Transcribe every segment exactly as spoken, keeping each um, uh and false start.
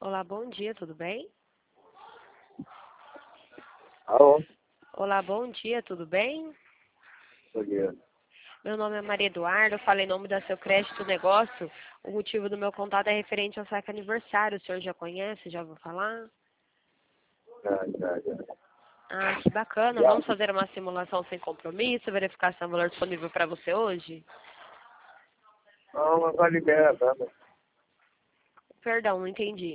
Olá, bom dia, tudo bem? Alô? Olá, bom dia, tudo bem? Bom dia. Meu nome é Maria Eduardo, eu falo em nome da Seu Crédito Negócio. O motivo do meu contato é referente ao saque aniversário. O senhor já conhece? Já ouviu falar? Já, já, já. Ah, que bacana. Já. Vamos fazer uma simulação sem compromisso, verificar se é um valor disponível para você hoje? Não, mas vai liberar, tá? Perdão, não entendi.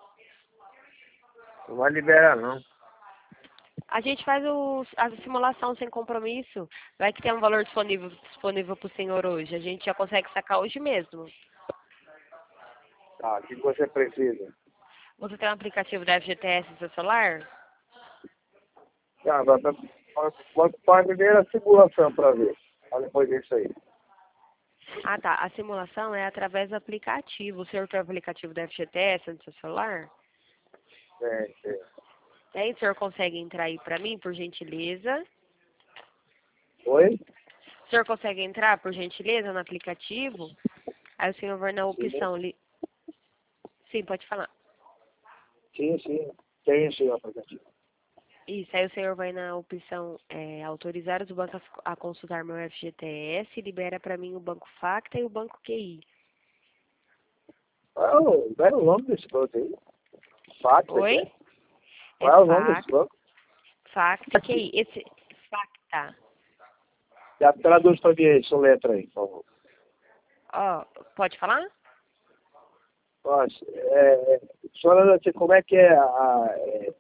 Não vai liberar, não. A gente faz o, a simulação sem compromisso. Vai que tem um valor disponível disponível para o senhor hoje. A gente já consegue sacar hoje mesmo. Tá, o que você precisa? Você tem um aplicativo da F G T S no seu celular? Já, vai, vai, vai, vai primeiro a simulação para ver. Aí depois disso aí. Ah, tá. A simulação é através do aplicativo. O senhor tem o aplicativo da F G T S no seu celular? Sim, sim. Aí o senhor consegue entrar aí pra mim, por gentileza? Oi? O senhor consegue entrar, por gentileza, no aplicativo? Aí o senhor vai na Sim, opção... Li... Sim, pode falar. sim, sim. Tem sim o aplicativo. Isso, aí o senhor vai na opção é, autorizar os bancos a consultar meu F G T S, libera pra mim o Banco Facta e o Banco Q I. Qual é o, qual é o nome desse banco aí? Facta, Oi? quê? É Qual é o nome desse Fac, banco? Facta e Q I. Esse Facta. Já traduz para mim essa letra aí, por favor. Ó, pode falar? Nossa, é, é, senhora, como é que é a, é,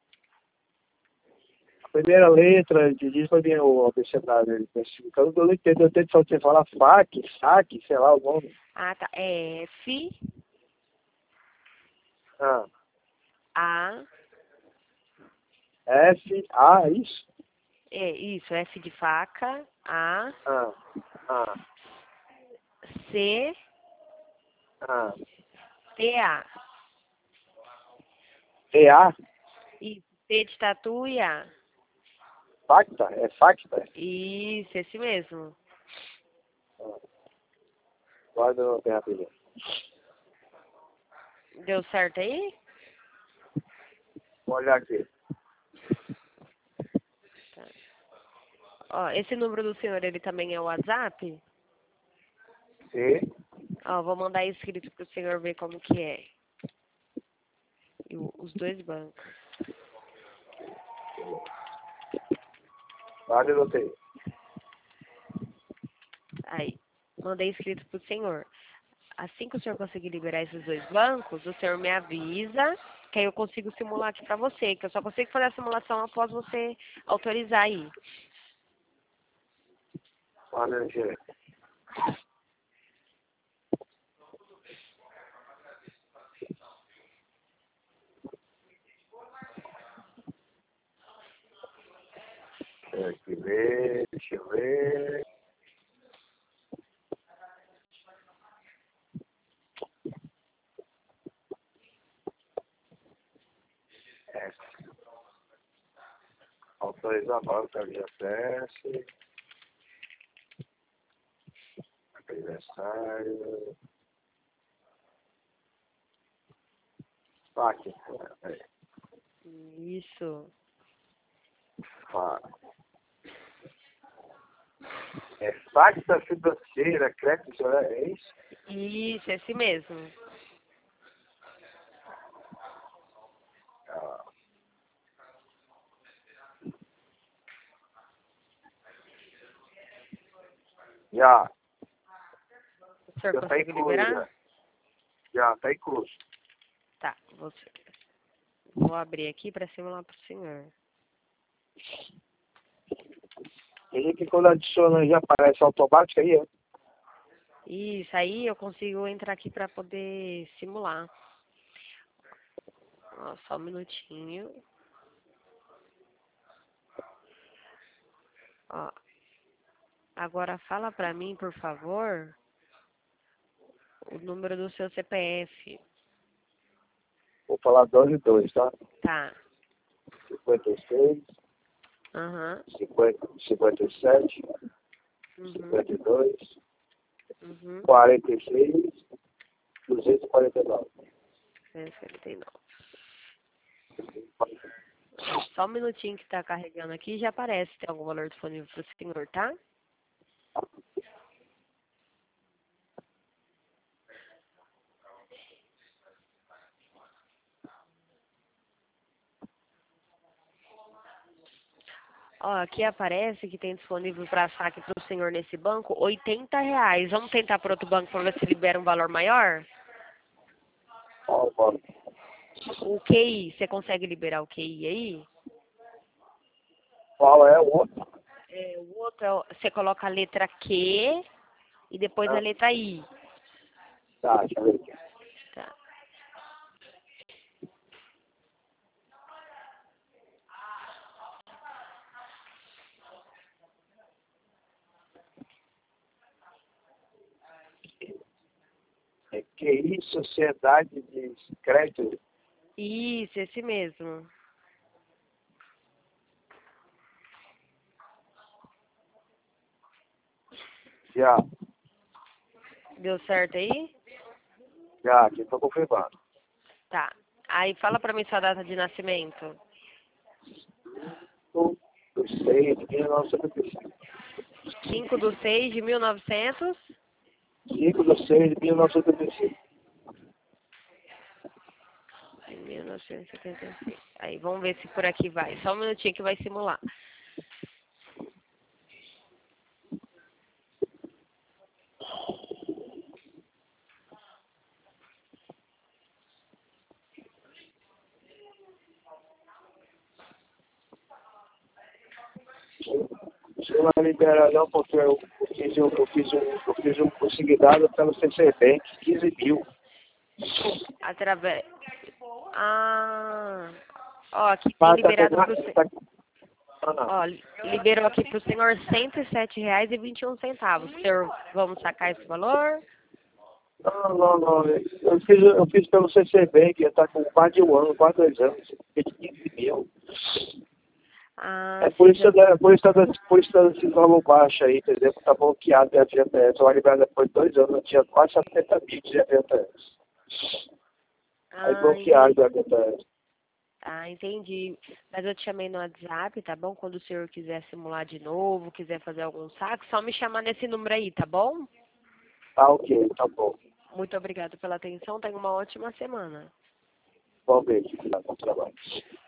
a primeira letra de diz para mim o abecedário? Eu não entendo, eu tento só você falar fac, saque, sei lá o nome. Ah, tá. É F, Ah, A, F, A, isso? é isso, F de faca, A, Ah, ah, C, ah. T, A. E, A, Isso, T de tatu e A. facta, é facta. Isso, esse mesmo. Ah, guarda no tem rapidinho. Deu certo aí? Vou olhar aqui. Tá. Ó, esse número do senhor, ele também é o WhatsApp? Sim. Ó, vou mandar escrito pro senhor ver como que é. E o- os dois bancos. Guarda no tem. Aí, mandei escrito pro senhor. Assim que o senhor conseguir liberar esses dois bancos, o senhor me avisa, que aí eu consigo simular aqui pra você, que eu só consigo fazer a simulação após você autorizar aí. Guarda no tem. Deixa eu ver, deixa eu ver. É. Autorizar a banca de acesso. Aniversário. Facta. É. Isso. Fa- É facta financeira, crédito, é isso? Isso, esse mesmo. Ah, já, O senhor já está consegue incluído. liberar? Já está incluso. Tá, você. Vou abrir aqui para simular pro senhor. E que quando adiciona já aparece automático aí, é? Isso, aí eu consigo entrar aqui para poder simular. Ó, só um minutinho. Ó, agora fala para mim, por favor, o número do seu C P F. Vou falar dois e dois, tá? Tá. cinquenta e seis, Aham. cinquenta, cinquenta e sete, Uhum. cinquenta e dois, Uhum. quarenta e seis, duzentos e quarenta e nove. setecentos e quarenta e nove. Só um minutinho que tá carregando aqui e já aparece se tem algum valor disponível para o senhor, tá? Ó, aqui aparece que tem disponível para saque para o senhor nesse banco oitenta reais. Vamos tentar por outro banco para ver se libera um valor maior? Ó, ó. O Q I, você consegue liberar o Q I aí? Qual é o outro? É, o outro, é o- você coloca a letra Q e depois a Ah, letra I. tá, deixa eu ver aqui. Tá. É Q I, Sociedade de Crédito. Isso, esse mesmo. Já, Deu certo aí? já, aqui estou confirmando. Tá. Aí fala pra mim sua data de nascimento. cinco de seis de mil novecentos e setenta e cinco. cinco de seis de mil e novecentos. cinco de seis de mil novecentos e setenta e cinco. De mil novecentos e setenta e seis. Aí, vamos ver se por aqui vai. Só um minutinho que vai simular. Você vai liberar não, porque eu fiz, um- eu fiz, um, eu fiz um consignado pelo C C Bank, quinze mil. Através... Ah... Ó, aqui tem Tá, tá, liberado com- pro... sen- tá, ah, não. Ó, li- liberou aqui pro senhor cento e sete reais e vinte e um centavos. Senhor, vamos sacar esse valor? Não, não, não. Eu fiz, eu fiz pelo C C Bank, está com quase de um ano, quase dois anos. Fiz quinze mil. Ah, É por sim, isso já... que é por isso que tá- por isso que tá esse valor baixo aí, entendeu? Tá bloqueado de F G T S. Vai liberar depois de dois anos, eu tinha quase setenta mil de F G T S. Aí Ah, bloquearam entendi. do F G T S. Ah, entendi. Mas eu te chamei no WhatsApp, tá bom? Quando o senhor quiser simular de novo, quiser fazer algum saque, só me chamar nesse número aí, tá bom? Tá ok, tá bom. Muito obrigada pela atenção. Tenha uma ótima semana. Bom beijo, bom trabalho.